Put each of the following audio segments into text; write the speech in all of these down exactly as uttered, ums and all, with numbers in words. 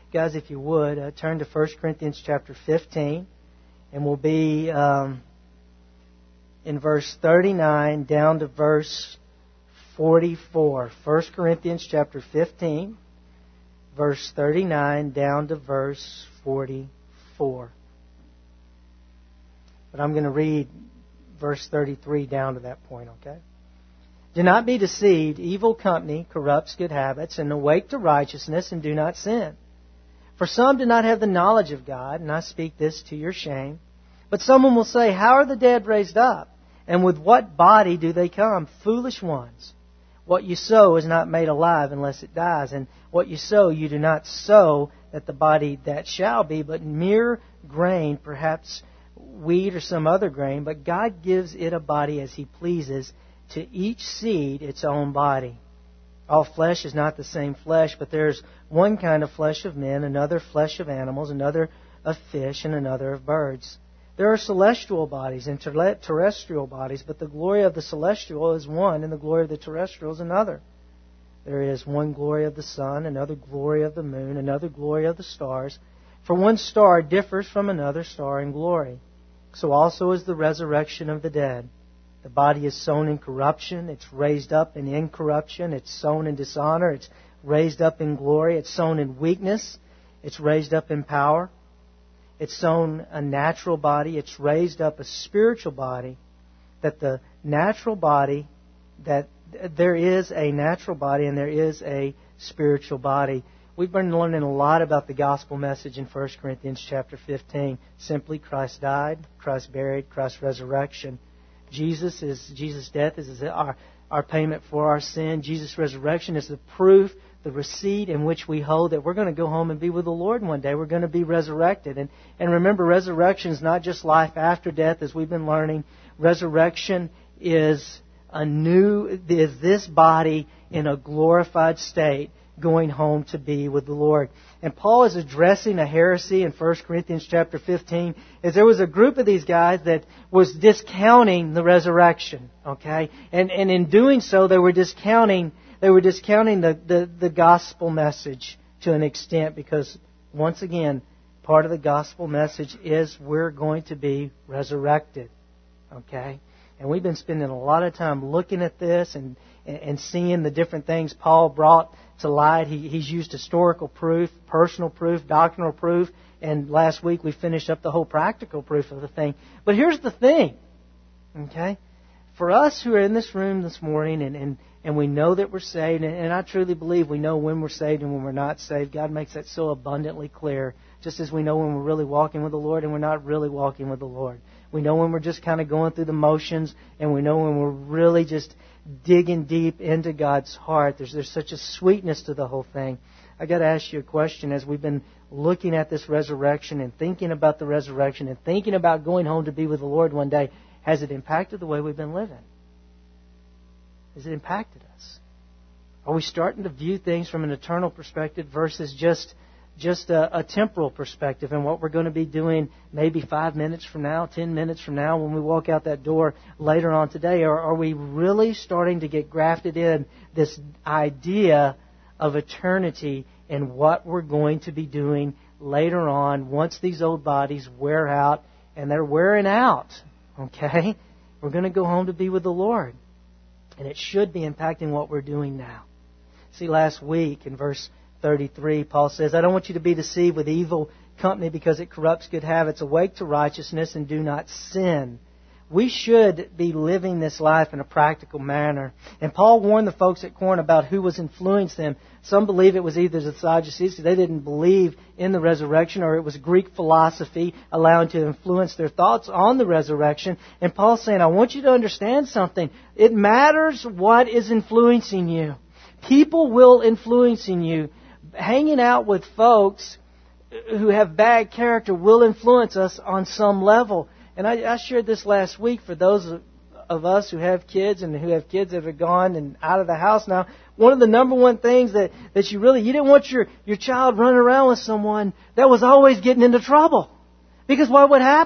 guys, if you would, uh, turn to First Corinthians chapter fifteen, and we'll be um, in verse thirty-nine down to verse forty-four. First Corinthians chapter fifteen, verse thirty-nine down to verse forty-four. But I'm going to read verse thirty-three down to that point, okay? Do not be deceived. Evil company corrupts good habits, and awake to righteousness and do not sin. For some do not have the knowledge of God, and I speak this to your shame. But someone will say, how are the dead raised up? And with what body do they come? Foolish ones. What you sow is not made alive unless it dies. And what you sow, you do not sow that the body that shall be, but mere grain, perhaps wheat or some other grain. But God gives it a body as He pleases, to each seed its own body. All flesh is not the same flesh, but there's one kind of flesh of men, another flesh of animals, another of fish, and another of birds. There are celestial bodies and terrestrial bodies, but the glory of the celestial is one, and the glory of the terrestrial is another. There is one glory of the sun, another glory of the moon, another glory of the stars. For one star differs from another star in glory. So also is the resurrection of the dead. The body is sown in corruption, it's raised up in incorruption. It's sown in dishonor, it's raised up in glory. It's sown in weakness, it's raised up in power. It's sown a natural body, it's raised up a spiritual body. That the natural body, that there is a natural body and there is a spiritual body. We've been learning a lot about the gospel message in First Corinthians chapter fifteen. Simply, Christ died, Christ buried, Christ's resurrection. Jesus is Jesus' death is our, our payment for our sin. Jesus' resurrection is the proof, the receipt in which we hold that we're going to go home and be with the Lord one day. We're going to be resurrected. And, and remember, resurrection is not just life after death, as we've been learning. Resurrection is a new, is this body in a glorified state, going home to be with the Lord. And Paul is addressing a heresy in First Corinthians chapter fifteen, as there was a group of these guys that was discounting the resurrection, okay? And and in doing so, they were discounting they were discounting the, the, the gospel message to an extent, because once again, part of the gospel message is we're going to be resurrected, okay? And we've been spending a lot of time looking at this and and seeing the different things Paul brought to light. He, he's used historical proof, personal proof, doctrinal proof, and last week we finished up the whole practical proof of the thing. But here's the thing, okay? For us who are in this room this morning and, and, and we know that we're saved, and, and I truly believe we know when we're saved and when we're not saved. God makes that so abundantly clear, just as we know when we're really walking with the Lord and we're not really walking with the Lord. We know when we're just kind of going through the motions, and we know when we're really just digging deep into God's heart. There's there's such a sweetness to the whole thing. I got to ask you a question as we've been looking at this resurrection and thinking about the resurrection and thinking about going home to be with the Lord one day. Has it impacted the way we've been living? Has it impacted us? Are we starting to view things from an eternal perspective versus just just a, a temporal perspective, and what we're going to be doing maybe five minutes from now, ten minutes from now when we walk out that door later on today? Or are we really starting to get grafted in this idea of eternity and what we're going to be doing later on once these old bodies wear out, and they're wearing out, okay? We're going to go home to be with the Lord. And it should be impacting what we're doing now. See, last week in verse thirty-three, Paul says, I don't want you to be deceived with evil company because it corrupts good habits. Awake to righteousness and do not sin. We should be living this life in a practical manner. And Paul warned the folks at Corinth about who was influencing them. Some believe it was either the Sadducees, they didn't believe in the resurrection, or it was Greek philosophy allowing to influence their thoughts on the resurrection. And Paul's saying, I want you to understand something. It matters what is influencing you. People will influence you. Hanging out with folks who have bad character will influence us on some level. And I, I shared this last week for those of, of us who have kids and who have kids that are gone and out of the house now. One of the number one things that, that you really, you didn't want your, your child running around with someone that was always getting into trouble. Because what would happen?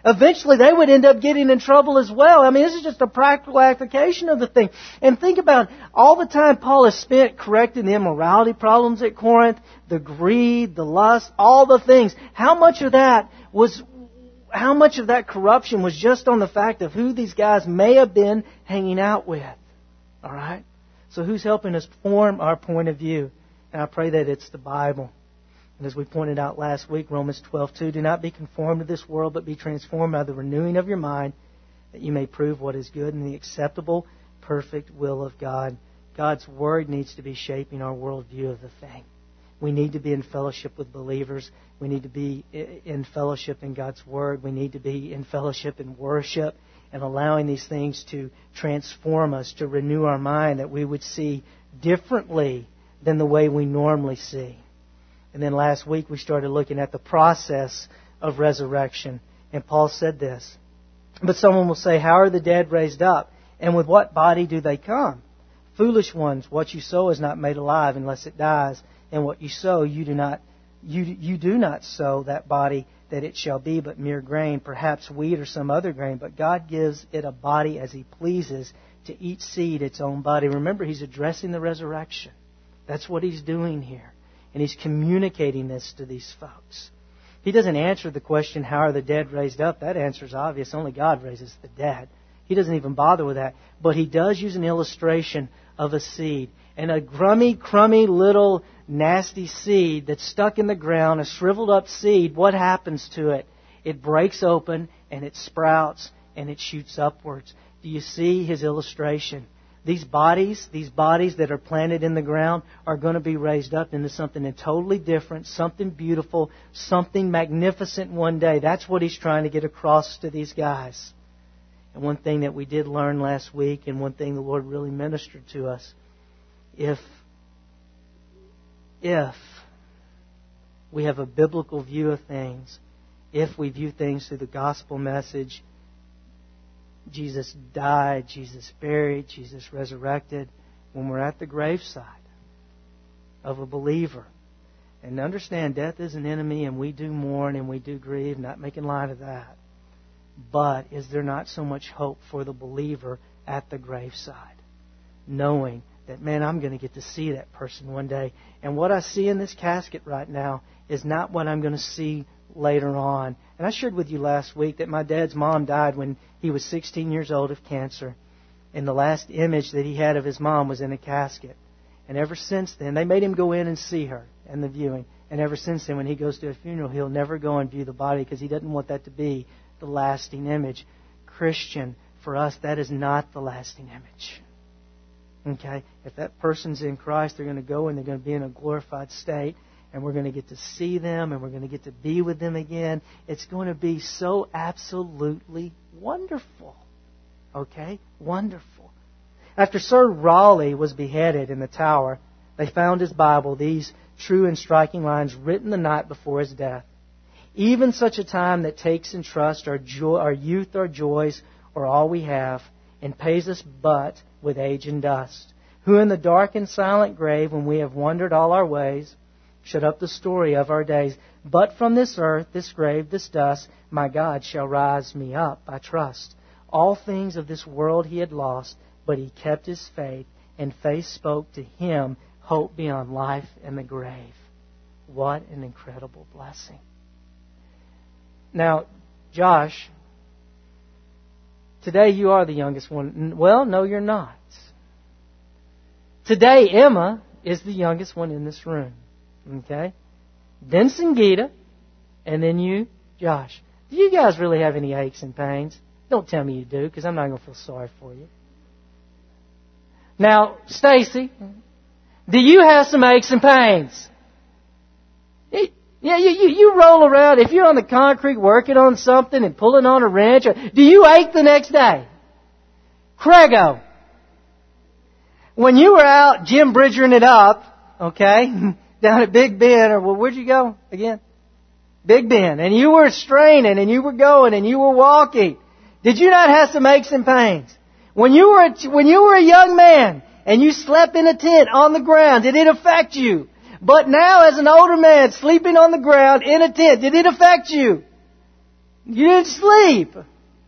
Eventually they would end up getting in trouble as well. I mean, this is just a practical application of the thing. And think about all the time Paul has spent correcting the immorality problems at Corinth, the greed, the lust, all the things. How much of that was, how much of that corruption was just on the fact of who these guys may have been hanging out with? All right? So who's helping us form our point of view? And I pray that it's the Bible. And as we pointed out last week, Romans twelve two, do not be conformed to this world, but be transformed by the renewing of your mind, that you may prove what is good and the acceptable, perfect will of God. God's Word needs to be shaping our worldview of the thing. We need to be in fellowship with believers. We need to be in fellowship in God's Word. We need to be in fellowship in worship and allowing these things to transform us, to renew our mind, that we would see differently than the way we normally see. And then last week we started looking at the process of resurrection. And Paul said this, but someone will say, how are the dead raised up? And with what body do they come? Foolish ones, what you sow is not made alive unless it dies. And what you sow, you do not you, you do not sow that body that it shall be, but mere grain, perhaps wheat or some other grain. But God gives it a body as He pleases, to each seed its own body. Remember, He's addressing the resurrection. That's what He's doing here. And He's communicating this to these folks. He doesn't answer the question, how are the dead raised up? That answer is obvious. Only God raises the dead. He doesn't even bother with that. But He does use an illustration of a seed. And a grummy, crummy, little, nasty seed that's stuck in the ground, a shriveled up seed, what happens to it? It breaks open and it sprouts and it shoots upwards. Do you see His illustration? These bodies, these bodies that are planted in the ground are going to be raised up into something totally different, something beautiful, something magnificent one day. That's what He's trying to get across to these guys. And one thing that we did learn last week, and one thing the Lord really ministered to us, if, if we have a biblical view of things, if we view things through the gospel message, Jesus died, Jesus buried, Jesus resurrected, when we're at the graveside of a believer. And understand, death is an enemy, and we do mourn and we do grieve, not making light of that. But is there not so much hope for the believer at the graveside? Knowing that, man, I'm going to get to see that person one day. And what I see in this casket right now is not what I'm going to see later on. And I shared with you last week that my dad's mom died when he was sixteen years old of cancer. And the last image that he had of his mom was in a casket. And ever since then, they made him go in and see her in the viewing. And ever since then, when he goes to a funeral, he'll never go and view the body because he doesn't want that to be the lasting image. Christian, for us, that is not the lasting image. Okay? If that person's in Christ, they're going to go and they're going to be in a glorified state. And we're going to get to see them, and we're going to get to be with them again. It's going to be so absolutely wonderful. Okay? Wonderful. After Sir Raleigh was beheaded in the Tower, they found his Bible, these true and striking lines written the night before his death. Even such a time that takes in trust our, joy, our youth, our joys, or all we have, and pays us but with age and dust. Who in the dark and silent grave, when we have wandered all our ways, shut up the story of our days. But from this earth, this grave, this dust, my God shall rise me up, I trust. All things of this world he had lost, but he kept his faith, and faith spoke to him hope beyond life and the grave. What an incredible blessing. Now, Josh, today you are the youngest one. Well, no, you're not. Today, Emma is the youngest one in this room. Okay? Then Sangeeta, and then you, Josh. Do you guys really have any aches and pains? Don't tell me you do, because I'm not going to feel sorry for you. Now, Stacy, do you have some aches and pains? Yeah, you, you, you roll around. If you're on the concrete working on something and pulling on a wrench, do you ache the next day? Craigo, when you were out Jim Bridgering it up, okay, down at Big Ben, or well, where'd you go again? Big Ben. And you were straining and you were going and you were walking. Did you not have some aches and pains? When you were a, when you were a young man and you slept in a tent on the ground, did it affect you? But now as an older man sleeping on the ground in a tent, did it affect you? You didn't sleep.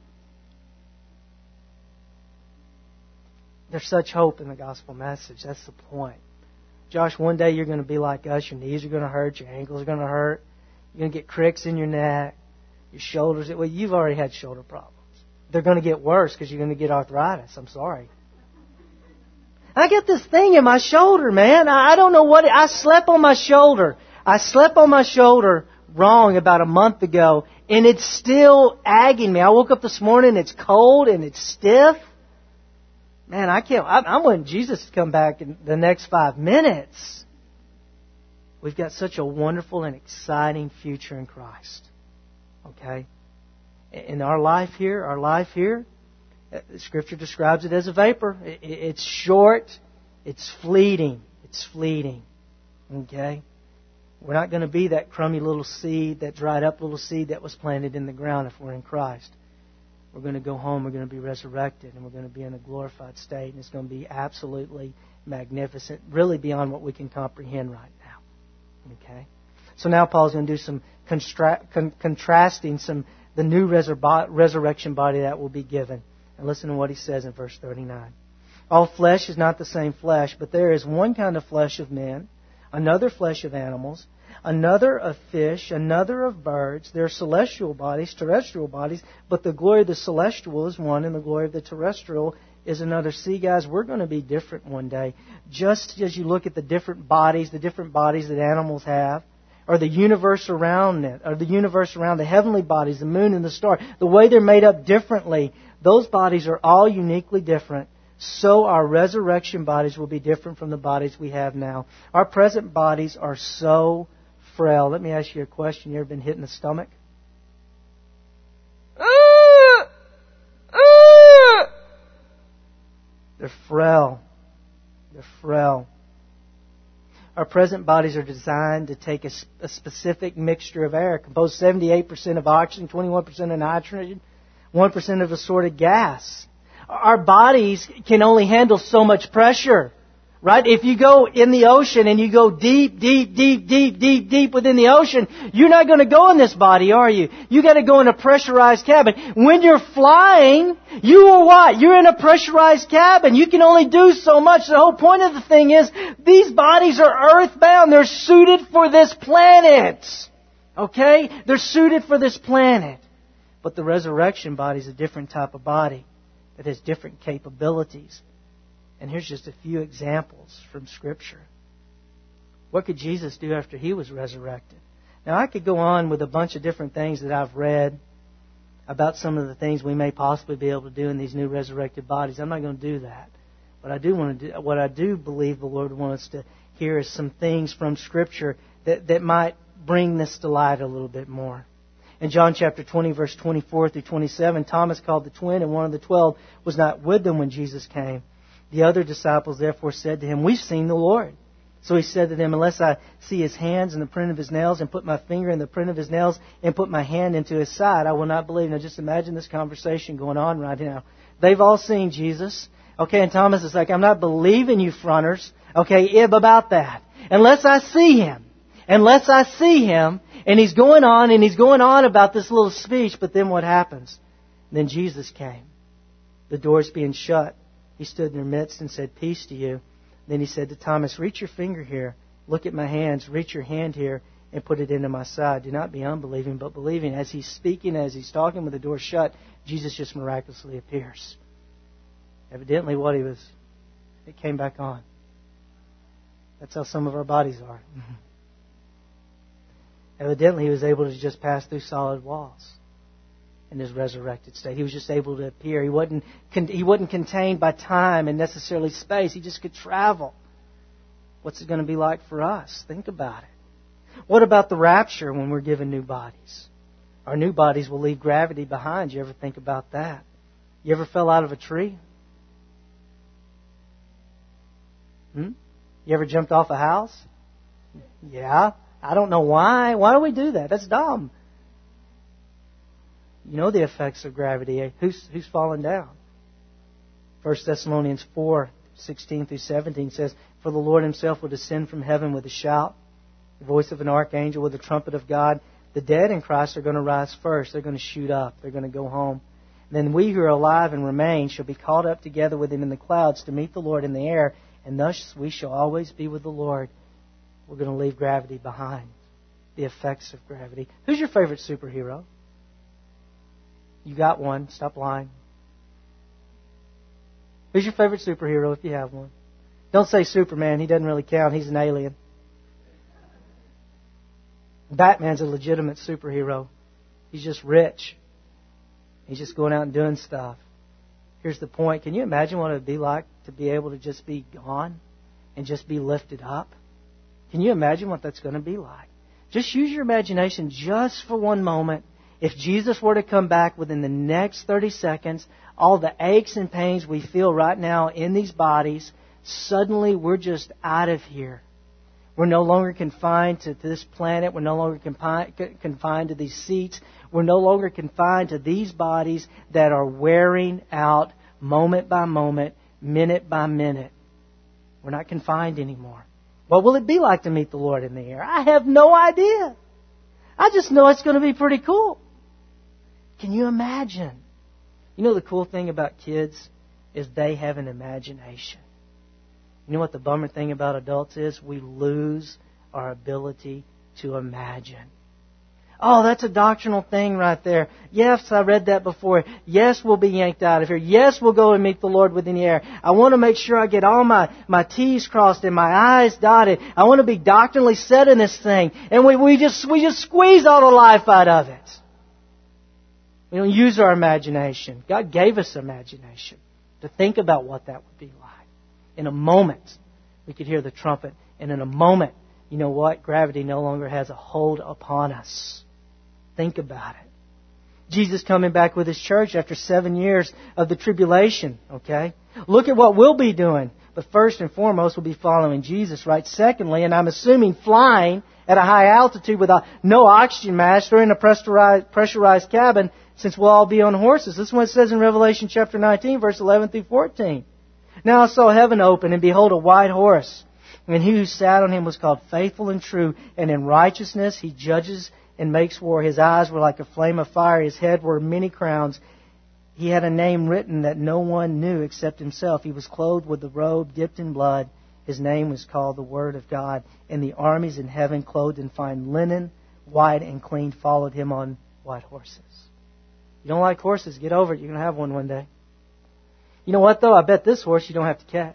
There's such hope in the gospel message. That's the point. Josh, one day you're going to be like us. Your knees are going to hurt. Your ankles are going to hurt. You're going to get cricks in your neck. Your shoulders. Well, you've already had shoulder problems. They're going to get worse because you're going to get arthritis. I'm sorry. I get this thing in my shoulder, man. I don't know what it, I slept on my shoulder. I slept on my shoulder wrong about a month ago, and it's still agging me. I woke up this morning, it's cold and it's stiff. Man, I can't. I, I'm wanting Jesus to come back in the next five minutes. We've got such a wonderful and exciting future in Christ. Okay? In our life here, our life here, the Scripture describes it as a vapor. It's short. It's fleeting. It's fleeting. Okay? We're not going to be that crummy little seed, that dried up little seed that was planted in the ground if we're in Christ. We're going to go home. We're going to be resurrected. And we're going to be in a glorified state. And it's going to be absolutely magnificent. Really beyond what we can comprehend right now. Okay? So now Paul's going to do some constra- con- contrasting some the new resur- resurrection body that will be given. And listen to what he says in verse thirty-nine. All flesh is not the same flesh, but there is one kind of flesh of men, another flesh of animals, another of fish, another of birds. There are celestial bodies, terrestrial bodies, but the glory of the celestial is one, and the glory of the terrestrial is another. See, guys, we're going to be different one day. Just as you look at the different bodies, the different bodies that animals have, or the universe around it, or the universe around the heavenly bodies, the moon and the star, the way they're made up differently, those bodies are all uniquely different. So our resurrection bodies will be different from the bodies we have now. Our present bodies are so frail. Let me ask you a question. You ever been hit in the stomach? They're frail. They're frail. Our present bodies are designed to take a, a specific mixture of air, composed seventy-eight percent of oxygen, twenty-one percent of nitrogen, one percent of assorted gas. Our bodies can only handle so much pressure. Right? If you go in the ocean and you go deep, deep, deep, deep, deep, deep within the ocean, you're not going to go in this body, are you? You got to go in a pressurized cabin. When you're flying, you are what? You're in a pressurized cabin. You can only do so much. The whole point of the thing is, these bodies are earthbound. They're suited for this planet. Okay? They're suited for this planet. But the resurrection body is a different type of body that has different capabilities. And here's just a few examples from Scripture. What could Jesus do after He was resurrected? Now, I could go on with a bunch of different things that I've read about some of the things we may possibly be able to do in these new resurrected bodies. I'm not going to do that. But I do want to do, what I do believe the Lord wants us to hear is some things from Scripture that, that might bring this to light a little bit more. In John chapter twenty, verse twenty-four through twenty-seven, Thomas, called the twin, and one of the twelve, was not with them when Jesus came. The other disciples therefore said to him, "We've seen the Lord." So he said to them, "Unless I see His hands and the print of His nails, and put my finger in the print of His nails, and put my hand into His side, I will not believe." Now just imagine this conversation going on right now. They've all seen Jesus. Okay, and Thomas is like, "I'm not believing you fronters." Okay, Ib about that. Unless I see Him. Unless I see Him. And he's going on and he's going on about this little speech. But then what happens? Then Jesus came. The doors being shut. He stood in their midst and said, "Peace to you." Then He said to Thomas, "Reach your finger here. Look at my hands. Reach your hand here and put it into my side. Do not be unbelieving, but believing." As He's speaking, as He's talking with the door shut, Jesus just miraculously appears. Evidently what He was, it came back on. That's how some of our bodies are. Evidently He was able to just pass through solid walls in His resurrected state. He was just able to appear. He wasn't, he wasn't contained by time and necessarily space. He just could travel. What's it going to be like for us? Think about it. What about the rapture when we're given new bodies? Our new bodies will leave gravity behind. You ever think about that? You ever fell out of a tree? Hmm? You ever jumped off a house? Yeah. I don't know why. Why do we do that? That's dumb. You know the effects of gravity. Who's who's fallen down? First Thessalonians four, sixteen through seventeen says, "For the Lord Himself will descend from heaven with a shout, the voice of an archangel, with the trumpet of God. The dead in Christ are going to rise first. They're going to shoot up. They're going to go home. Then we who are alive and remain shall be caught up together with Him in the clouds to meet the Lord in the air, and thus we shall always be with the Lord. We're going to leave gravity behind, the effects of gravity. Who's your favorite superhero? You got one. Stop lying. Who's your favorite superhero if you have one? Don't say Superman. He doesn't really count. He's an alien. Batman's a legitimate superhero. He's just rich. He's just going out and doing stuff. Here's the point. Can you imagine what it would be like to be able to just be gone and just be lifted up? Can you imagine what that's going to be like? Just use your imagination just for one moment. If Jesus were to come back within the next thirty seconds, all the aches and pains we feel right now in these bodies, suddenly we're just out of here. We're no longer confined to this planet. We're no longer confined to these seats. We're no longer confined to these bodies that are wearing out moment by moment, minute by minute. We're not confined anymore. What will it be like to meet the Lord in the air? I have no idea. I just know it's going to be pretty cool. Can you imagine? You know the cool thing about kids is they have an imagination. You know what the bummer thing about adults is? We lose our ability to imagine. Oh, that's a doctrinal thing right there. Yes, I read that before. Yes, we'll be yanked out of here. Yes, we'll go and meet the Lord within the air. I want to make sure I get all my, my T's crossed and my I's dotted. I want to be doctrinally set in this thing. And we, we just we just squeeze all the life out of it. We don't use our imagination. God gave us imagination to think about what that would be like. In a moment, we could hear the trumpet. And in a moment, you know what? Gravity no longer has a hold upon us. Think about it. Jesus coming back with His church after seven years of the tribulation. Okay? Look at what we'll be doing. But first and foremost, we'll be following Jesus, right? Secondly, and I'm assuming flying at a high altitude with a, no oxygen mask or in a pressurized, pressurized cabin, since we'll all be on horses. This is what it says in Revelation chapter nineteen, verse eleven through fourteen. Now I saw heaven open, and behold, a white horse. And he who sat on him was called Faithful and True, and in righteousness he judges and makes war. His eyes were like a flame of fire. His head were many crowns. He had a name written that no one knew except himself. He was clothed with a robe dipped in blood. His name was called the Word of God. And the armies in heaven, clothed in fine linen, white and clean, followed him on white horses. You don't like horses? Get over it. You're going to have one one day. You know what, though? I bet this horse you don't have to catch.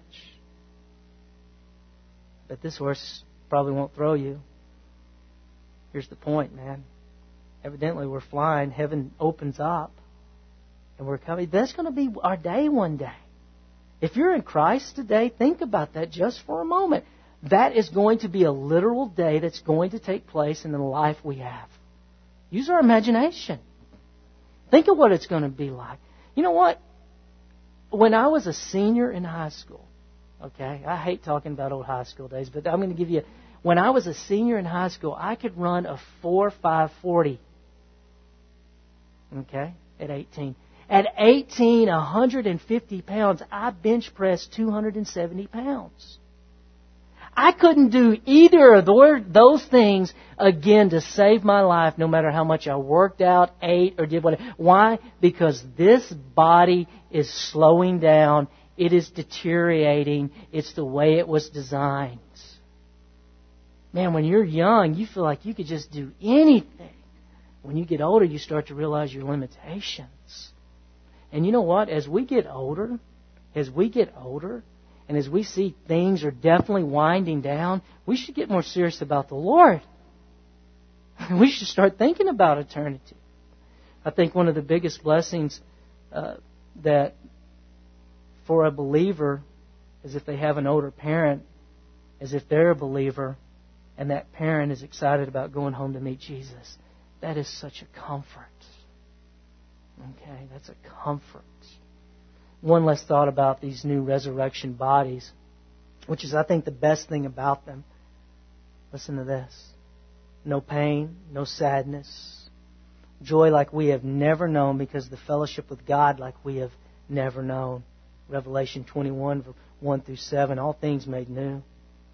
I bet this horse probably won't throw you. Here's the point, man. Evidently, we're flying. Heaven opens up. And we're coming. That's going to be our day one day. If you're in Christ today, think about that just for a moment. That is going to be a literal day that's going to take place in the life we have. Use our imagination. Think of what it's going to be like. You know what? When I was a senior in high school, okay, I hate talking about old high school days, but I'm going to give you, when I was a senior in high school, I could run a four five forty, okay, at eighteen. At eighteen, one hundred fifty pounds, I bench pressed two hundred seventy pounds. I couldn't do either of those things again to save my life, no matter how much I worked out, ate, or did whatever. Why? Because this body is slowing down. It is deteriorating. It's the way it was designed. Man, when you're young, you feel like you could just do anything. When you get older, you start to realize your limitations. And you know what? As we get older, as we get older, and as we see things are definitely winding down, we should get more serious about the Lord. We should start thinking about eternity. I think one of the biggest blessings uh, that for a believer is if they have an older parent, is if they're a believer and that parent is excited about going home to meet Jesus. That is such a comfort. Okay, that's a comfort. One less thought about these new resurrection bodies, which is, I think, the best thing about them. Listen to this. No pain, no sadness. Joy like we have never known, because the fellowship with God like we have never known. Revelation twenty-one, one through seven, all things made new.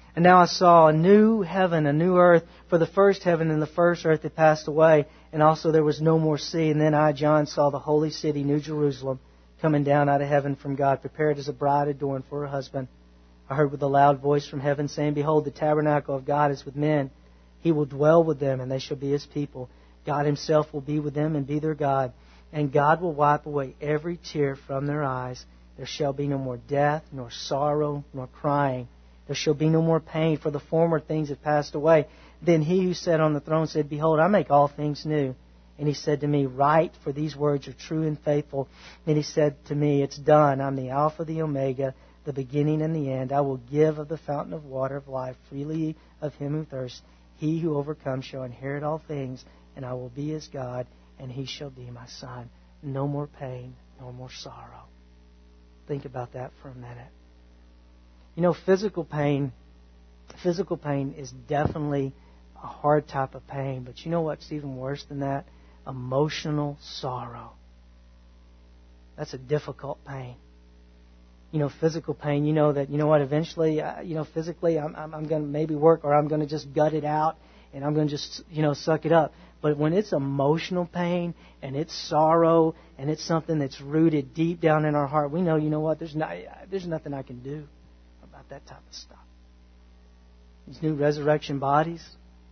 And now I saw a new heaven, a new earth, for the first heaven and the first earth had passed away, and also there was no more sea. And then I, John, saw the holy city, New Jerusalem, coming down out of heaven from God, prepared as a bride adorned for her husband. I heard with a loud voice from heaven saying, Behold, the tabernacle of God is with men. He will dwell with them, and they shall be His people. God Himself will be with them and be their God. And God will wipe away every tear from their eyes. There shall be no more death, nor sorrow, nor crying. There shall be no more pain, for the former things have passed away. Then He who sat on the throne said, Behold, I make all things new. And He said to me, Write, for these words are true and faithful. And He said to me, It's done. I'm the Alpha, the Omega, the beginning and the end. I will give of the fountain of water of life freely of him who thirsts. He who overcomes shall inherit all things, and I will be his God, and he shall be my son. No more pain, no more sorrow. Think about that for a minute. You know, physical pain, physical pain is definitely a hard type of pain, but you know what's even worse than that? Emotional sorrow. That's a difficult pain. You know, physical pain, you know that, you know what, eventually, uh, you know, physically, I'm, I'm, I'm going to maybe work, or I'm going to just gut it out, and I'm going to just, you know, suck it up. But when it's emotional pain, and it's sorrow, and it's something that's rooted deep down in our heart, we know, you know what, there's, not, there's nothing I can do about that type of stuff. These new resurrection bodies,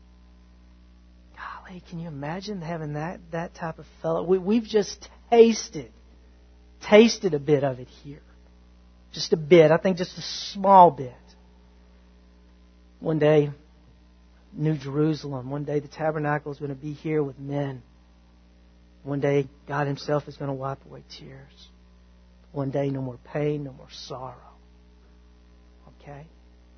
golly, can you imagine having that, that type of fellow? We, we've just tasted, tasted a bit of it here. Just a bit. I think just a small bit. One day, New Jerusalem. One day the tabernacle is going to be here with men. One day God Himself is going to wipe away tears. One day no more pain, no more sorrow. Okay?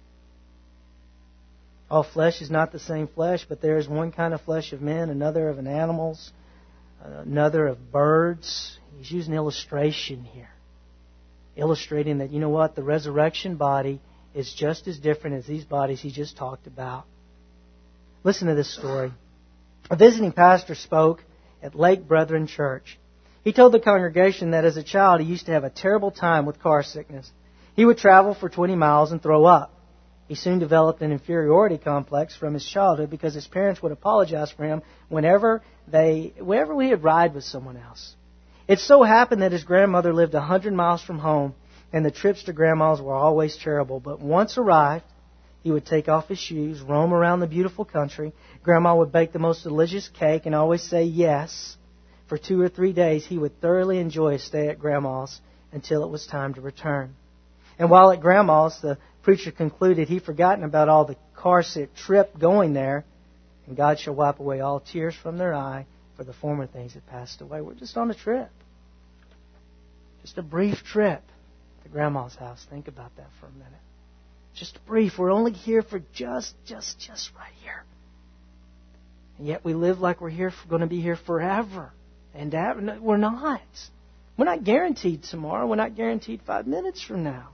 All flesh is not the same flesh, but there is one kind of flesh of men, another of an animals, another of birds. He's using illustration here. Illustrating that, you know what, the resurrection body is just as different as these bodies he just talked about. Listen to this story. A visiting pastor spoke at Lake Brethren Church. He told the congregation that as a child he used to have a terrible time with car sickness. He would travel for twenty miles and throw up. He soon developed an inferiority complex from his childhood because his parents would apologize for him whenever they, whenever he would ride with someone else. It so happened that his grandmother lived a hundred miles from home, and the trips to Grandma's were always terrible. But once arrived, he would take off his shoes, roam around the beautiful country. Grandma would bake the most delicious cake and always say yes. For two or three days, he would thoroughly enjoy a stay at Grandma's until it was time to return. And while at Grandma's, the preacher concluded he'd forgotten about all the car-sick trip going there, and God shall wipe away all tears from their eye, for the former things had passed away. We're just on a trip. Just a brief trip to Grandma's house. Think about that for a minute. Just brief. We're only here for just, just, just right here. And yet we live like we're here, going to be here forever. And we're not. We're not guaranteed tomorrow. We're not guaranteed five minutes from now.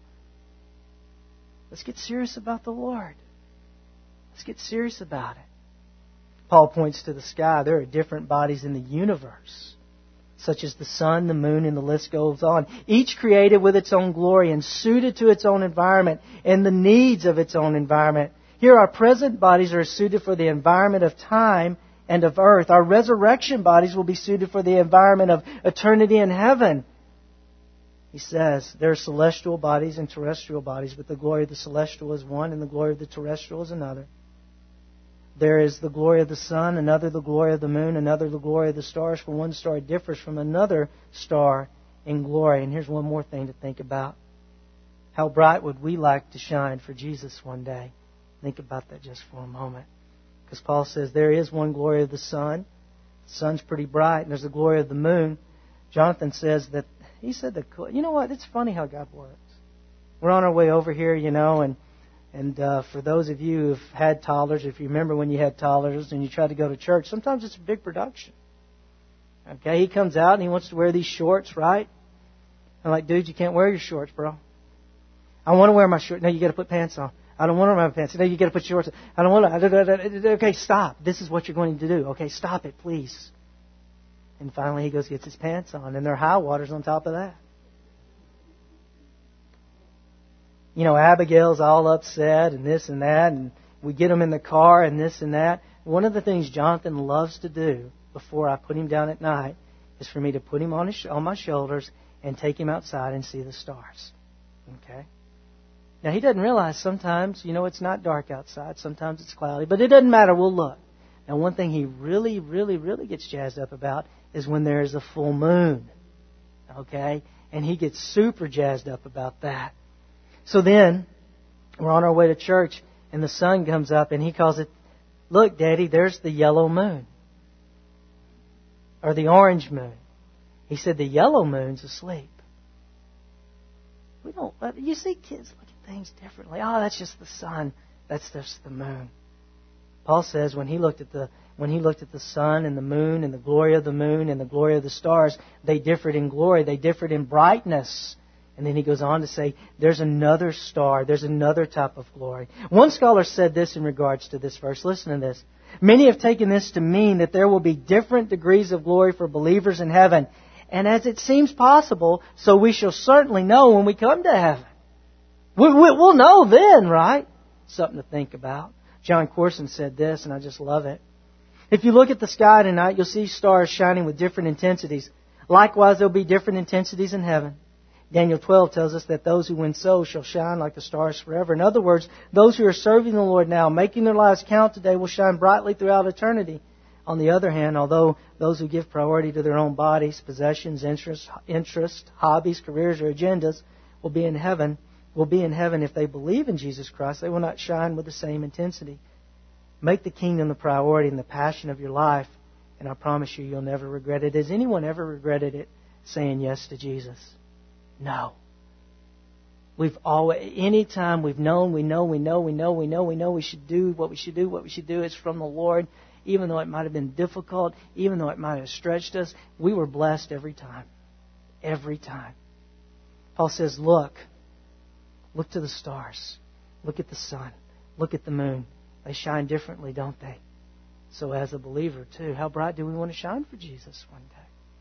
Let's get serious about the Lord. Let's get serious about it. Paul points to the sky. There are different bodies in the universe, such as the sun, the moon, and the list goes on. Each created with its own glory and suited to its own environment and the needs of its own environment. Here, our present bodies are suited for the environment of time and of earth. Our resurrection bodies will be suited for the environment of eternity in heaven. He says there are celestial bodies and terrestrial bodies, but the glory of the celestial is one and the glory of the terrestrial is another. There is the glory of the sun, another the glory of the moon, another the glory of the stars, for one star differs from another star in glory. And here's one more thing to think about. How bright would we like to shine for Jesus one day? Think about that just for a moment. Because Paul says there is one glory of the sun. The sun's pretty bright, and there's the glory of the moon. Jonathan says that, he said that, you know what, it's funny how God works. We're on our way over here, you know, and And uh, for those of you who've had toddlers, if you remember when you had toddlers and you tried to go to church, sometimes it's a big production. Okay, he comes out and he wants to wear these shorts, right? I'm like, dude, you can't wear your shorts, bro. I want to wear my shorts. No, you got to put pants on. I don't want to wear my pants. No, you got to put shorts on. I don't want to. Okay, stop. This is what you're going to do. Okay, stop it, please. And finally he goes, gets his pants on, and there are high waters on top of that. you know, Abigail's all upset and this and that, and we get him in the car and this and that. One of the things Jonathan loves to do before I put him down at night is for me to put him on his, on my shoulders and take him outside and see the stars. Okay? Now, he doesn't realize sometimes, you know, it's not dark outside. Sometimes it's cloudy. But it doesn't matter. We'll look. Now, one thing he really, really, really gets jazzed up about is when there is a full moon. Okay? And he gets super jazzed up about that. So then, we're on our way to church, and the sun comes up, and he calls it, "Look, Daddy, there's the yellow moon." Or the orange moon. He said, "The yellow moon's asleep." We don't, you see, kids look at things differently. Oh, that's just the sun. That's just the moon. Paul says when he looked at the when he looked at the sun and the moon and the glory of the moon and the glory of the stars, they differed in glory. They differed in brightness. And then he goes on to say, there's another star. There's another type of glory. One scholar said this in regards to this verse. Listen to this. Many have taken this to mean that there will be different degrees of glory for believers in heaven. And as it seems possible, so we shall certainly know when we come to heaven. We, we, we'll know then, right? Something to think about. John Corson said this, and I just love it. If you look at the sky tonight, you'll see stars shining with different intensities. Likewise, there'll be different intensities in heaven. Daniel twelve tells us that those who win souls shall shine like the stars forever. In other words, those who are serving the Lord now, making their lives count today, will shine brightly throughout eternity. On the other hand, although those who give priority to their own bodies, possessions, interests, interests, hobbies, careers, or agendas will be in heaven, will be in heaven if they believe in Jesus Christ, they will not shine with the same intensity. Make the kingdom the priority and the passion of your life, and I promise you, you'll never regret it. Has anyone ever regretted it, saying yes to Jesus? No. We've always, anytime we've known, we know, we know, we know, we know, we know we should do what we should do, what we should do is from the Lord. Even though it might have been difficult, even though it might have stretched us, we were blessed every time. Every time. Paul says, look. Look to the stars. Look at the sun. Look at the moon. They shine differently, don't they? So as a believer, too, how bright do we want to shine for Jesus one day?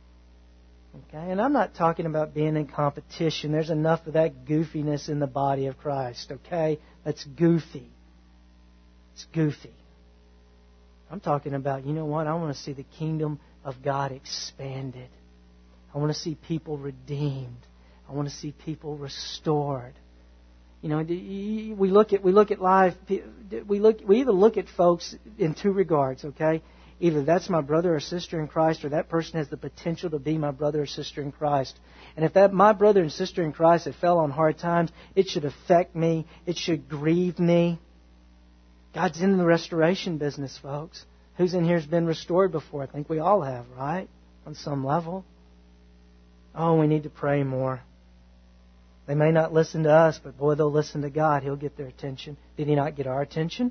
Okay, and I'm not talking about being in competition. There's enough of that goofiness in the body of Christ, okay? That's goofy. It's goofy. I'm talking about, you know what? I want to see the kingdom of God expanded. I want to see people redeemed. I want to see people restored. You know, we look at we look at life. We look we either look at folks in two regards, okay? Either that's my brother or sister in Christ, or that person has the potential to be my brother or sister in Christ. And if that my brother and sister in Christ have fell on hard times, it should affect me. It should grieve me. God's in the restoration business, folks. Who's in here has been restored before? I think we all have, right? On some level. Oh, we need to pray more. They may not listen to us, but boy, they'll listen to God. He'll get their attention. Did He not get our attention?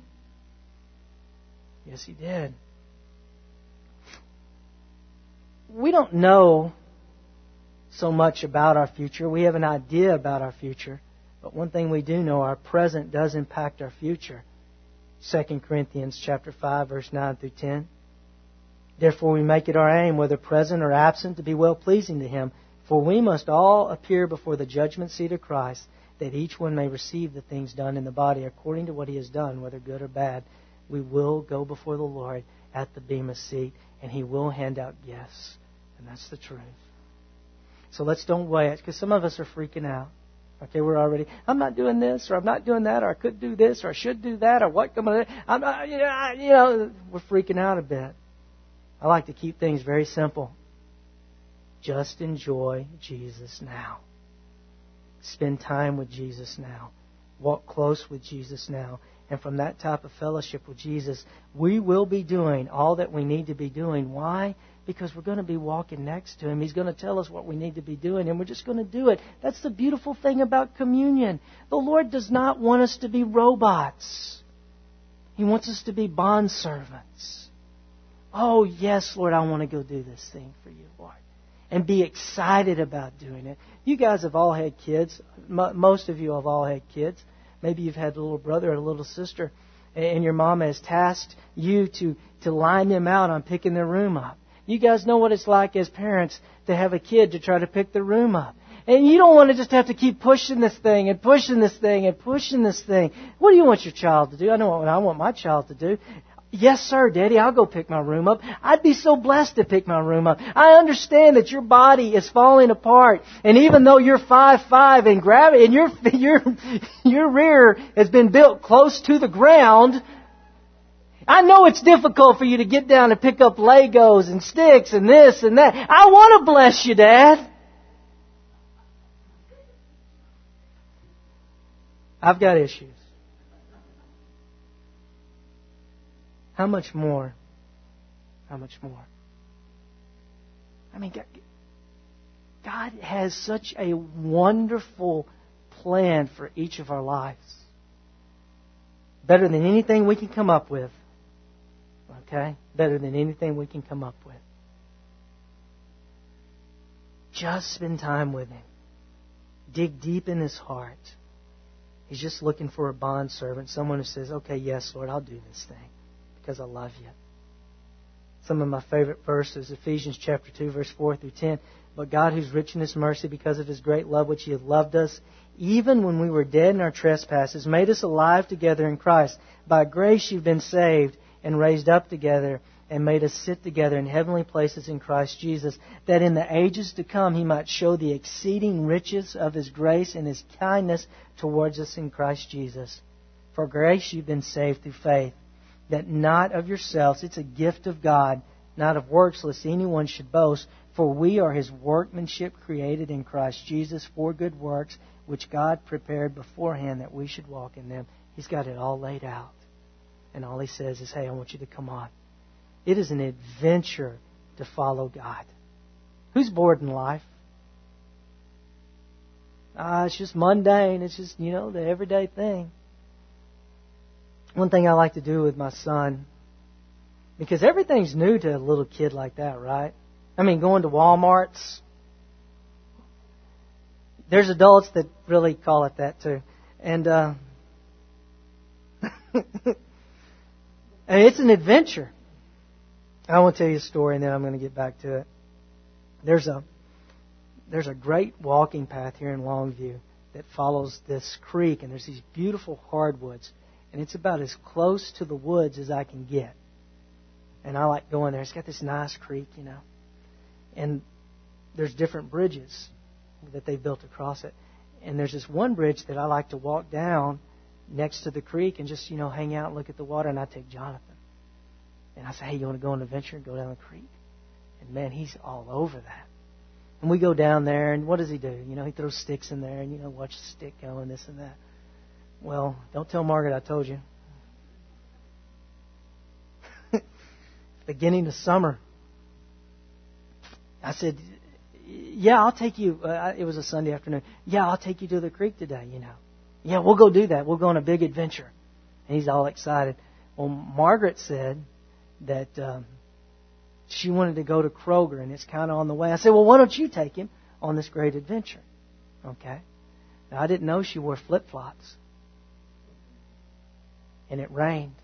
Yes, He did. We don't know so much about our future. We have an idea about our future. But one thing we do know, our present does impact our future. Second Corinthians chapter five, verse nine through ten. Therefore we make it our aim, whether present or absent, to be well-pleasing to Him. For we must all appear before the judgment seat of Christ, that each one may receive the things done in the body according to what he has done, whether good or bad. We will go before the Lord at the bema seat, and He will hand out gifts. And that's the truth. So let's don't wait, because some of us are freaking out. Okay, we're already, I'm not doing this, or I'm not doing that, or I could do this, or I should do that, or what come on, I'm not, you know, I, you know, we're freaking out a bit. I like to keep things very simple. Just enjoy Jesus now. Spend time with Jesus now. Walk close with Jesus now. And from that type of fellowship with Jesus, we will be doing all that we need to be doing. Why? Because we're going to be walking next to Him. He's going to tell us what we need to be doing, and we're just going to do it. That's the beautiful thing about communion. The Lord does not want us to be robots. He wants us to be bondservants. Oh, yes, Lord, I want to go do this thing for You, Lord. And be excited about doing it. You guys have all had kids. Most of you have all had kids. Maybe you've had a little brother or a little sister, and your mom has tasked you to, to line them out on picking their room up. You guys know what it's like as parents to have a kid to try to pick their room up. And you don't want to just have to keep pushing this thing and pushing this thing and pushing this thing. What do you want your child to do? I know what I want my child to do. Yes, sir, Daddy, I'll go pick my room up. I'd be so blessed to pick my room up. I understand that your body is falling apart. And even though you're five five and gravity, and your, your, your rear has been built close to the ground, I know it's difficult for you to get down and pick up Legos and sticks and this and that. I want to bless you, Dad. I've got issues. How much more? How much more? I mean, God has such a wonderful plan for each of our lives. Better than anything we can come up with. Okay? Better than anything we can come up with. Just spend time with Him. Dig deep in His heart. He's just looking for a bondservant, someone who says, okay, yes, Lord, I'll do this thing because I love you. Some of my favorite verses, Ephesians chapter two, verse four through ten. But God, who's rich in His mercy, because of His great love which He hath loved us, even when we were dead in our trespasses, made us alive together in Christ. By grace you've been saved and raised up together and made us sit together in heavenly places in Christ Jesus, that in the ages to come He might show the exceeding riches of His grace and His kindness towards us in Christ Jesus. For grace you've been saved through faith, that not of yourselves, it's a gift of God, not of works, lest anyone should boast. For we are His workmanship, created in Christ Jesus for good works, which God prepared beforehand that we should walk in them. He's got it all laid out. And all He says is, hey, I want you to come on. It is an adventure to follow God. Who's bored in life? Ah, it's just mundane. It's just, you know, the everyday thing. One thing I like to do with my son, because everything's new to a little kid like that, right? I mean, going to Walmart's. There's adults that really call it that too. And, uh, and it's an adventure. I want to tell you a story and then I'm going to get back to it. There's a, there's a great walking path here in Longview that follows this creek, and there's these beautiful hardwoods. And it's about as close to the woods as I can get. And I like going there. It's got this nice creek, you know. And there's different bridges that they built across it. And there's this one bridge that I like to walk down next to the creek and just, you know, hang out and look at the water. And I take Jonathan. And I say, hey, you want to go on an adventure and go down the creek? And man, he's all over that. And we go down there, and what does he do? You know, he throws sticks in there and, you know, watch the stick go and this and that. Well, don't tell Margaret I told you. Beginning of summer, I said, yeah, I'll take you. Uh, it was a Sunday afternoon. Yeah, I'll take you to the creek today, you know. Yeah, we'll go do that. We'll go on a big adventure. And he's all excited. Well, Margaret said that um, she wanted to go to Kroger, and it's kind of on the way. I said, well, why don't you take him on this great adventure? Okay. Now, I didn't know she wore flip-flops. And it rained.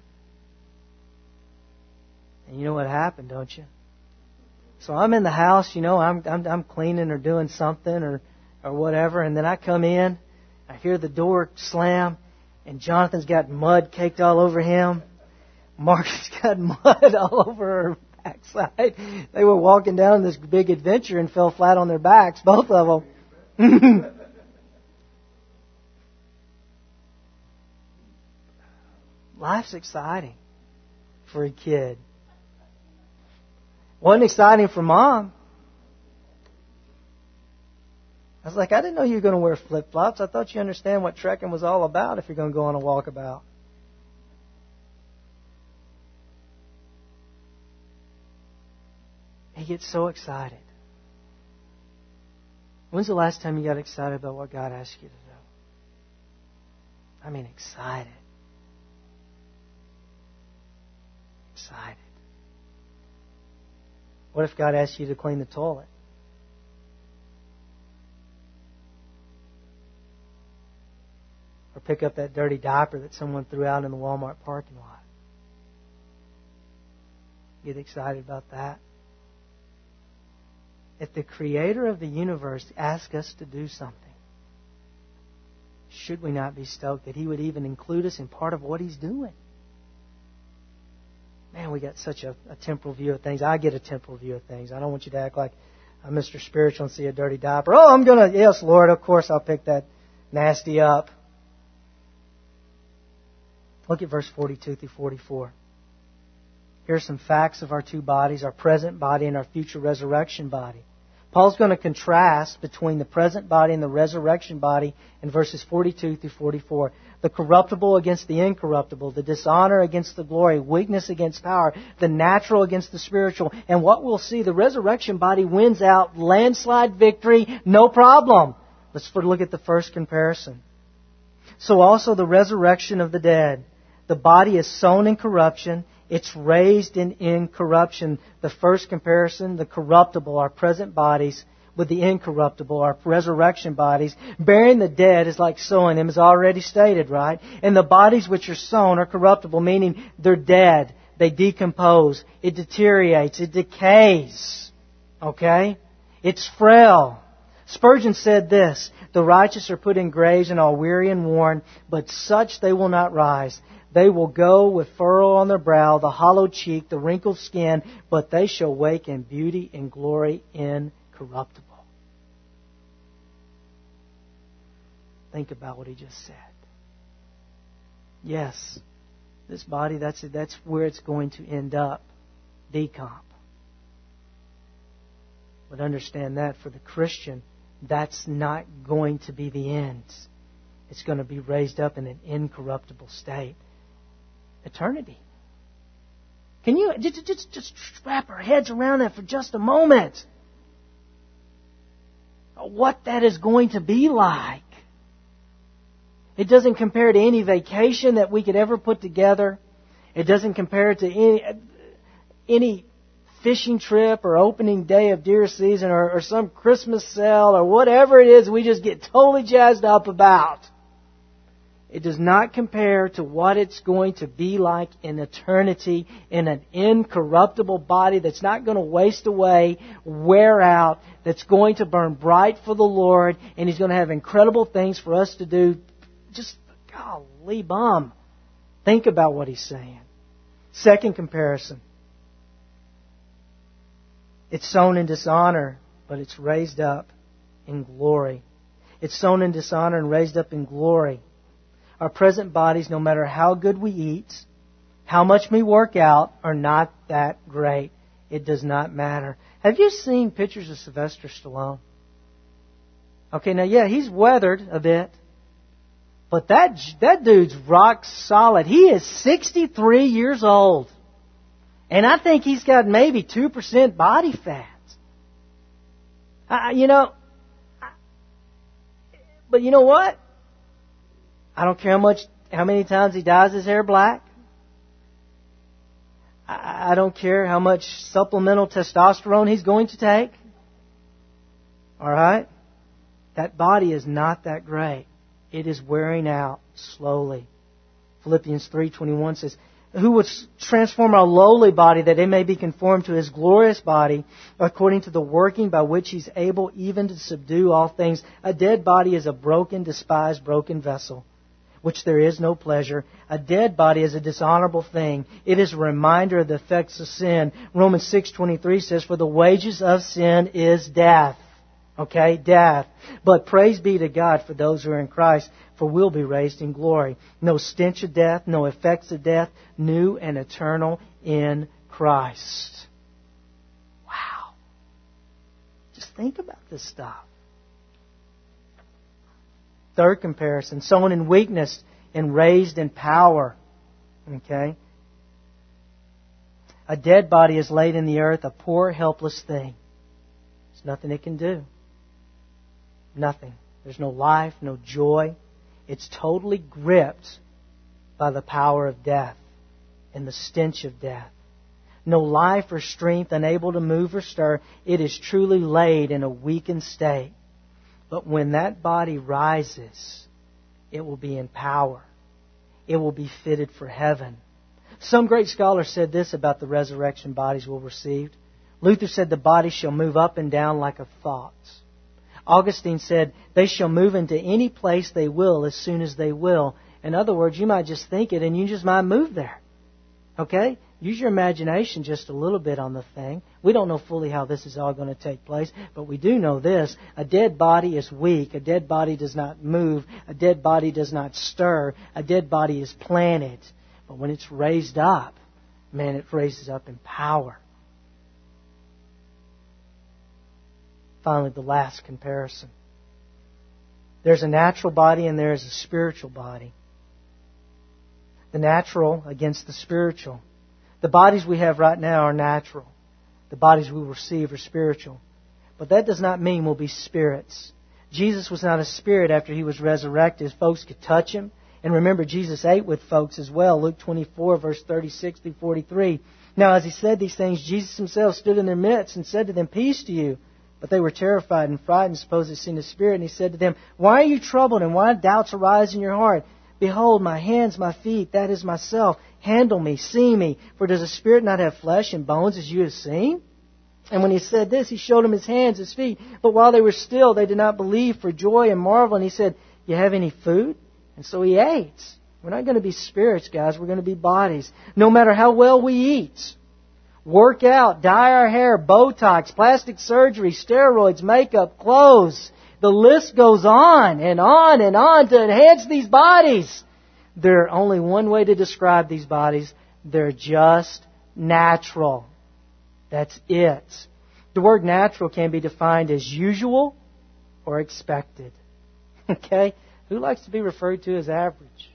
And you know what happened, don't you? So I'm in the house, you know, I'm I'm, I'm cleaning or doing something or, or whatever, and then I come in, I hear the door slam, and Jonathan's got mud caked all over him. Margaret's got mud all over her backside. They were walking down this big adventure and fell flat on their backs, both of them. Life's exciting for a kid. Wasn't exciting for Mom. I was like, I didn't know you were going to wear flip-flops. I thought you understand what trekking was all about if you're going to go on a walkabout. He gets so excited. When's the last time you got excited about what God asked you to do? I mean, excited. Excited. What if God asked you to clean the toilet? Or pick up that dirty diaper that someone threw out in the Walmart parking lot? Get excited about that? if the Creator of the universe asks us to do something, should we not be stoked that He would even include us in part of what He's doing? Man, we got such a, a temporal view of things. I get a temporal view of things. I don't want you to act like I'm Mister Spiritual and see a dirty diaper. Oh, I'm going to, yes, Lord, of course I'll pick that nasty up. Look at verse forty-two through forty-four. Here are some facts of our two bodies, our present body and our future resurrection body. Paul's going to contrast between the present body and the resurrection body in verses forty-two through forty-four. The corruptible against the incorruptible, the dishonor against the glory, weakness against power, the natural against the spiritual. And what we'll see, the resurrection body wins out, landslide victory, no problem. Let's first look at the first comparison. So also the resurrection of the dead. The body is sown in corruption. It's raised in incorruption. The first comparison, the corruptible, our present bodies, with the incorruptible, our resurrection bodies. Burying the dead is like sowing them, as already stated, right? And the bodies which are sown are corruptible, meaning they're dead. They decompose. It deteriorates. It decays. Okay? It's frail. Spurgeon said this, the righteous are put in graves and all weary and worn, but such they will not rise. They will go with furrow on their brow, the hollow cheek, the wrinkled skin, but they shall wake in beauty and glory incorruptible. Think about what he just said. Yes, this body, that's that's where it's going to end up, decomp. But understand that for the Christian, that's not going to be the end. It's going to be raised up in an incorruptible state. Eternity. Can you just, just, just wrap our heads around that for just a moment? What that is going to be like. It doesn't compare to any vacation that we could ever put together. It doesn't compare to any, any fishing trip or opening day of deer season or, or some Christmas sale or whatever it is we just get totally jazzed up about. It does not compare to what it's going to be like in eternity in an incorruptible body that's not going to waste away, wear out, that's going to burn bright for the Lord, and He's going to have incredible things for us to do. Just, golly bum. Think about what He's saying. Second comparison. It's sown in dishonor, but it's raised up in glory. It's sown in dishonor and raised up in glory. Our present bodies, no matter how good we eat, how much we work out, are not that great. It does not matter. Have you seen pictures of Sylvester Stallone? Okay, now yeah, he's weathered a bit. But that that dude's rock solid. He is sixty-three years old. And I think he's got maybe two percent body fat. Uh, you know, but you know what? I don't care how much, how many times he dyes his hair black. I, I don't care how much supplemental testosterone he's going to take. All right? That body is not that great. It is wearing out slowly. Philippians three twenty-one says, who would transform our lowly body that it may be conformed to His glorious body according to the working by which He's able even to subdue all things. A dead body is a broken, despised, broken vessel, which there is no pleasure. A dead body is a dishonorable thing. It is a reminder of the effects of sin. Romans six twenty-three says, for the wages of sin is death. Okay, death. But praise be to God for those who are in Christ, for we'll be raised in glory. No stench of death, no effects of death, new and eternal in Christ. Wow. Just think about this stuff. Third comparison, sown in weakness and raised in power. Okay? A dead body is laid in the earth, a poor, helpless thing. There's nothing it can do. Nothing. There's no life, no joy. It's totally gripped by the power of death and the stench of death. No life or strength, unable to move or stir. It is truly laid in a weakened state. But when that body rises, it will be in power. It will be fitted for heaven. Some great scholars said this about the resurrection bodies we'll receive. Luther said the body shall move up and down like a thought. Augustine said they shall move into any place they will as soon as they will. In other words, you might just think it and you just might move there. Okay? Use your imagination just a little bit on the thing. We don't know fully how this is all going to take place, but we do know this. A dead body is weak. A dead body does not move. A dead body does not stir. A dead body is planted. But when it's raised up, man, it raises up in power. Finally, the last comparison. There's a natural body and there is a spiritual body. The natural against the spiritual. The bodies we have right now are natural. The bodies we receive are spiritual. But that does not mean we'll be spirits. Jesus was not a spirit after He was resurrected. Folks could touch Him. And remember, Jesus ate with folks as well. Luke twenty-four, verse thirty-six through forty-three. Now, as He said these things, Jesus Himself stood in their midst and said to them, "Peace to you." But they were terrified and frightened, supposed to see a spirit. And He said to them, "Why are you troubled, and why doubts arise in your heart? Behold, my hands, my feet, that is myself. Handle me, see me. For does a spirit not have flesh and bones as you have seen?" And when He said this, He showed them His hands, His feet. But while they were still, they did not believe for joy and marvel. And He said, "You have any food?" And so He ate. We're not going to be spirits, guys. We're going to be bodies. No matter how well we eat. Work out, dye our hair, Botox, plastic surgery, steroids, makeup, clothes. The list goes on and on and on to enhance these bodies. There's only one way to describe these bodies. They're just natural. That's it. The word natural can be defined as usual or expected. Okay? Who likes to be referred to as average?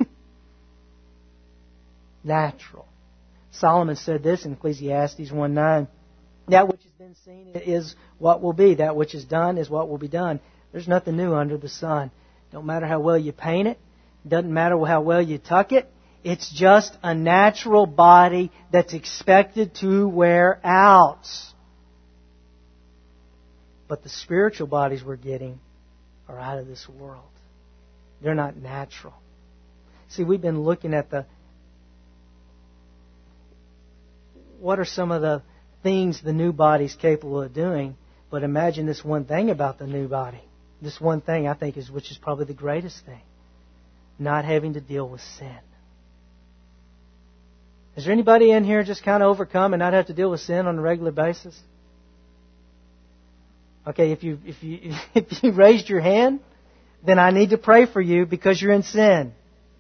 Natural. Solomon said this in Ecclesiastes one nine. That which has been seen is what will be. That which is done is what will be done. There's nothing new under the sun. Don't matter how well you paint it. Doesn't matter how well you tuck it. It's just a natural body that's expected to wear out. But the spiritual bodies we're getting are out of this world. They're not natural. See, we've been looking at the... What are some of the things the new body's capable of doing? But imagine this one thing about the new body. This one thing, I think, is which is probably the greatest thing. Not having to deal with sin. Is there anybody in here just kind of overcome and not have to deal with sin on a regular basis? Okay, if you if you if you raised your hand, then I need to pray for you because you're in sin.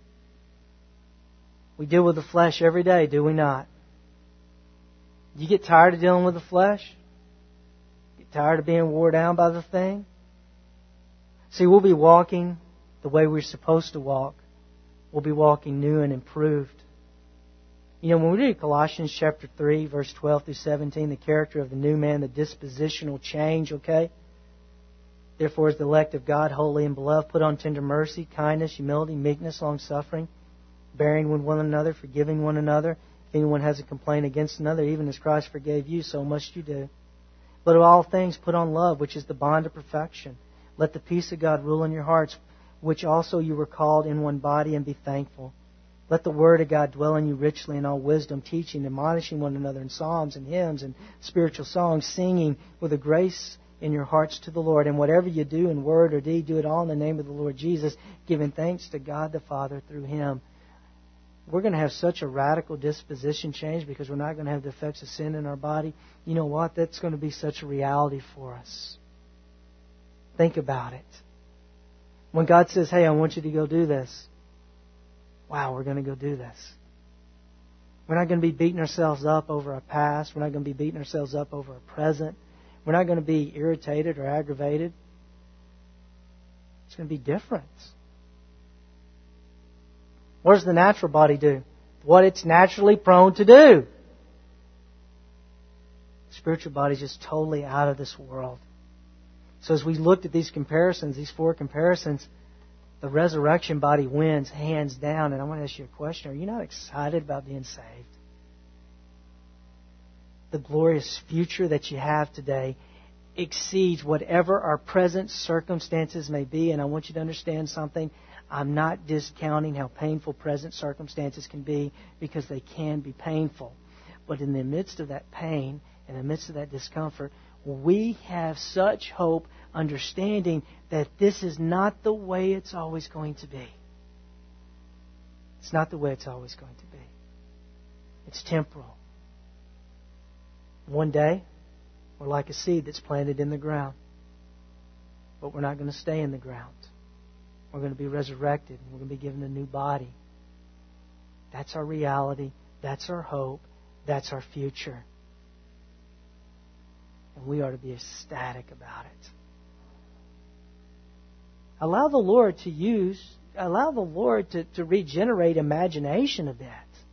We deal with the flesh every day, do we not? You get tired of dealing with the flesh? Get tired of being wore down by the thing? See, we'll be walking the way we're supposed to walk. We'll be walking new and improved. You know, when we read Colossians chapter three, verse twelve through seventeen, the character of the new man, the dispositional change, okay? Therefore, as the elect of God, holy and beloved, put on tender mercy, kindness, humility, meekness, long-suffering, bearing with one another, forgiving one another. If anyone has a complaint against another, even as Christ forgave you, so must you do. But of all things, put on love, which is the bond of perfection. Let the peace of God rule in your hearts, which also you were called in one body, and be thankful. Let the word of God dwell in you richly in all wisdom, teaching, admonishing one another in psalms and hymns and spiritual songs, singing with a grace in your hearts to the Lord. And whatever you do in word or deed, do it all in the name of the Lord Jesus, giving thanks to God the Father through Him. We're going to have such a radical disposition change because we're not going to have the effects of sin in our body. You know what? That's going to be such a reality for us. Think about it. When God says, "Hey, I want you to go do this," wow, we're going to go do this. We're not going to be beating ourselves up over our past. We're not going to be beating ourselves up over our present. We're not going to be irritated or aggravated. It's going to be different. What does the natural body do? What it's naturally prone to do. The spiritual body is just totally out of this world. So as we looked at these comparisons, these four comparisons, the resurrection body wins hands down. And I want to ask you a question. Are you not excited about being saved? The glorious future that you have today exceeds whatever our present circumstances may be. And I want you to understand something. I'm not discounting how painful present circumstances can be, because they can be painful. But in the midst of that pain, in the midst of that discomfort, we have such hope, understanding that this is not the way it's always going to be. It's not the way it's always going to be. It's temporal. One day, we're like a seed that's planted in the ground. But we're not going to stay in the ground. We're going to be resurrected. We're going to be given a new body. That's our reality. That's our hope. That's our future. And we are to be ecstatic about it. Allow the Lord to use, allow the Lord to, to regenerate imagination a bit.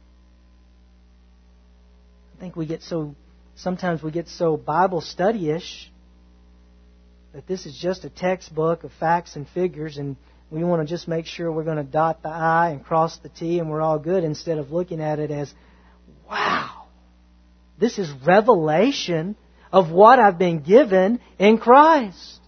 I think we get so, sometimes we get so Bible study-ish that this is just a textbook of facts and figures, and we want to just make sure we're going to dot the I and cross the T and we're all good, instead of looking at it as, wow, this is revelation of what I've been given in Christ.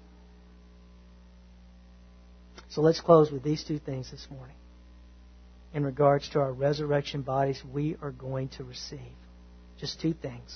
So let's close with these two things this morning. In regards to our resurrection bodies we are going to receive. Just two things.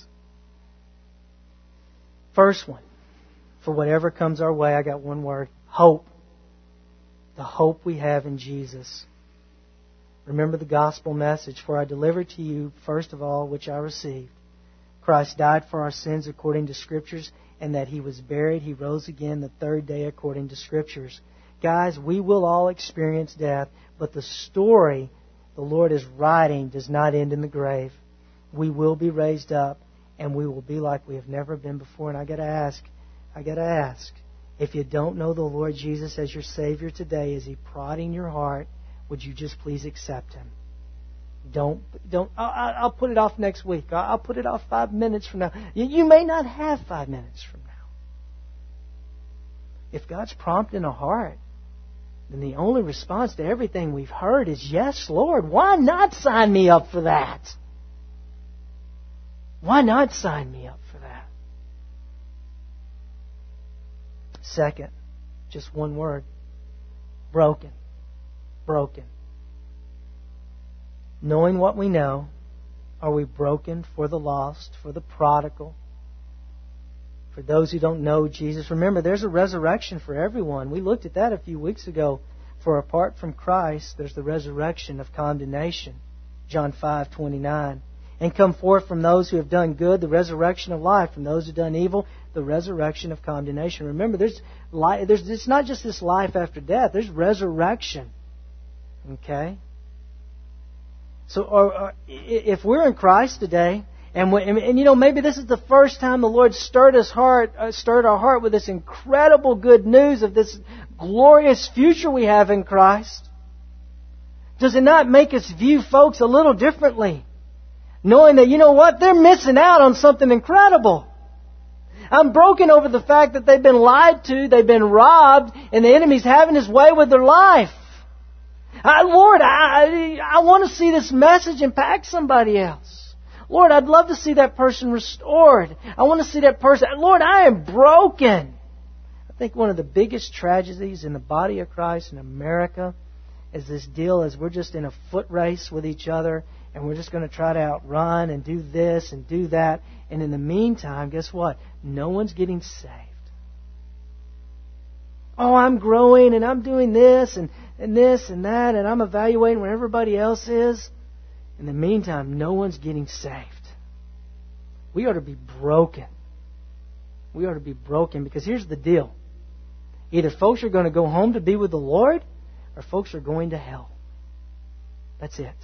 First one, for whatever comes our way, I got one word, hope. The hope we have in Jesus. Remember the gospel message. For I delivered to you, first of all, which I received. Christ died for our sins according to Scriptures, and that He was buried. He rose again the third day according to Scriptures. Guys, we will all experience death, but the story the Lord is writing does not end in the grave. We will be raised up, and we will be like we have never been before. And I got to ask, I got to ask, if you don't know the Lord Jesus as your Savior today, is He prodding your heart? Would you just please accept Him? Don't, don't. I'll, I'll put it off next week. I'll put it off five minutes from now. You, you may not have five minutes from now. If God's prompting a heart, then the only response to everything we've heard is, yes, Lord. Why not sign me up for that? Why not sign me up for that? Second, just one word. Broken. Broken. Knowing what we know, are we broken for the lost, for the prodigal, for those who don't know Jesus? Remember, there's a resurrection for everyone. We looked at that a few weeks ago. For apart from Christ, there's the resurrection of condemnation. John five twenty-nine. And come forth from those who have done good, the resurrection of life. From those who have done evil, the resurrection of condemnation. Remember, there's, life, there's it's not just this life after death. There's resurrection. Okay? So, or, or, if we're in Christ today, and, we, and, and you know, maybe this is the first time the Lord stirred His heart, uh, stirred our heart with this incredible good news of this glorious future we have in Christ. Does it not make us view folks a little differently? Knowing that, you know what, they're missing out on something incredible. I'm broken over the fact that they've been lied to, they've been robbed, and the enemy's having his way with their life. I, Lord, I, I want to see this message impact somebody else. Lord, I'd love to see that person restored. I want to see that person. Lord, I am broken. I think one of the biggest tragedies in the body of Christ in America is this deal as we're just in a foot race with each other, and we're just going to try to outrun and do this and do that. And in the meantime, guess what? No one's getting saved. Oh, I'm growing and I'm doing this and, and this and that, and I'm evaluating where everybody else is. In the meantime, no one's getting saved. We ought to be broken. We ought to be broken, because here's the deal. Either folks are going to go home to be with the Lord, or folks are going to hell. That's it.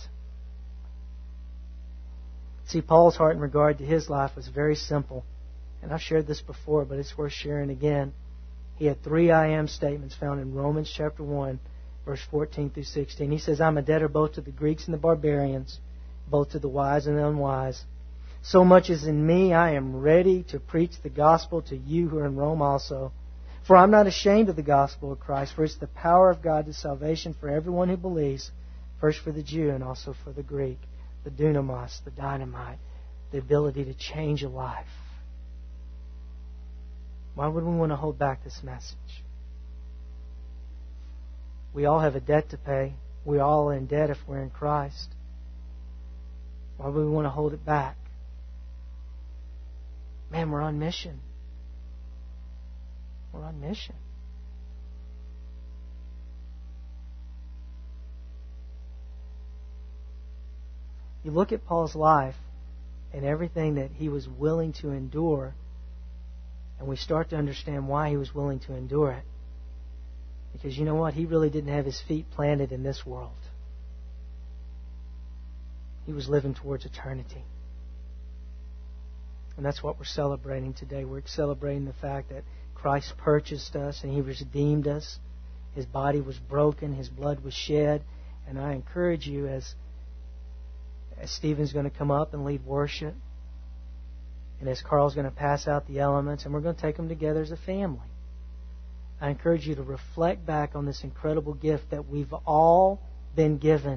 See, Paul's heart in regard to his life was very simple. And I've shared this before, but it's worth sharing again. He had three I am statements found in Romans chapter one, verse fourteen through sixteen. He says, I'm a debtor both to the Greeks and the barbarians, both to the wise and the unwise. So much is in me, I am ready to preach the gospel to you who are in Rome also. For I'm not ashamed of the gospel of Christ, for it's the power of God to salvation for everyone who believes, first for the Jew and also for the Greek. The dunamis, the dynamite, the ability to change a life. Why would we want to hold back this message? We all have a debt to pay. We all are in debt if we're in Christ. Why would we want to hold it back? Man, we're on mission. We're on mission. You look at Paul's life and everything that he was willing to endure, and we start to understand why he was willing to endure it. Because you know what? He really didn't have his feet planted in this world. He was living towards eternity. And that's what we're celebrating today. We're celebrating the fact that Christ purchased us and He redeemed us. His body was broken. His blood was shed. And I encourage you, as, as Stephen's going to come up and lead worship, and as Carl's going to pass out the elements, and we're going to take them together as a family, I encourage you to reflect back on this incredible gift that we've all been given.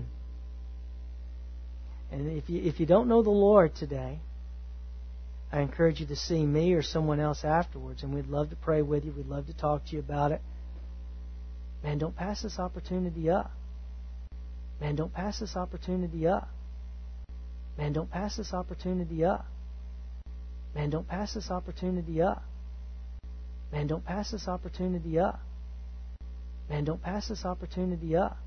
And if you, if you don't know the Lord today, I encourage you to see me or someone else afterwards, and we'd love to pray with you. We'd love to talk to you about it. Man, don't pass this opportunity up. Man, don't pass this opportunity up. Man, don't pass this opportunity up. Man, don't pass this opportunity up. Man, don't pass this opportunity up. Man, don't pass this opportunity up.